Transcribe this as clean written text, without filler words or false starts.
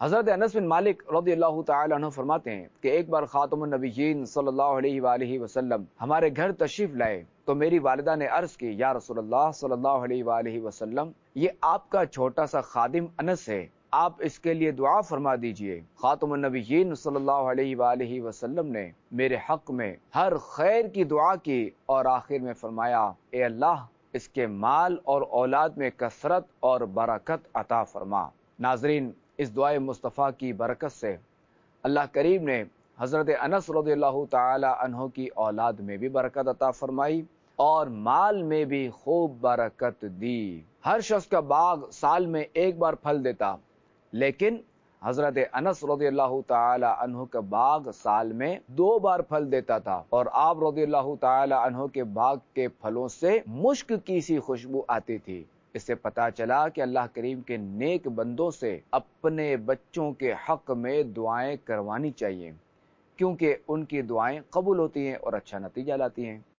حضرت انس بن مالک رضی اللہ تعالی عنہ فرماتے ہیں کہ ایک بار خاتم النبیین صلی اللہ علیہ وآلہ وسلم ہمارے گھر تشریف لائے تو میری والدہ نے عرض کی، یا رسول اللہ صلی اللہ علیہ وآلہ وسلم، یہ آپ کا چھوٹا سا خادم انس ہے، آپ اس کے لیے دعا فرما دیجئے۔ خاتم النبیین صلی اللہ علیہ وآلہ وسلم نے میرے حق میں ہر خیر کی دعا کی اور آخر میں فرمایا، اے اللہ اس کے مال اور اولاد میں کثرت اور برکت عطا فرما۔ ناظرین، اس دعائے مصطفیٰ کی برکت سے اللہ کریم نے حضرت انس رضی اللہ تعالی عنہ کی اولاد میں بھی برکت عطا فرمائی اور مال میں بھی خوب برکت دی۔ ہر شخص کا باغ سال میں ایک بار پھل دیتا، لیکن حضرت انس رضی اللہ تعالی عنہ کا باغ سال میں 2 بار پھل دیتا تھا، اور آپ رضی اللہ تعالی عنہ کے باغ کے پھلوں سے مشک کی سی خوشبو آتی تھی۔ اس سے پتا چلا کہ اللہ کریم کے نیک بندوں سے اپنے بچوں کے حق میں دعائیں کروانی چاہیے، کیونکہ ان کی دعائیں قبول ہوتی ہیں اور اچھا نتیجہ لاتی ہیں۔